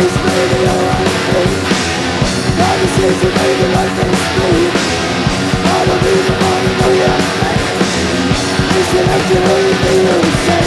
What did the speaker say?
is maybe all I need. God is here to make it like this bleed. I don't even wanna know your name. Disconnected, only me who say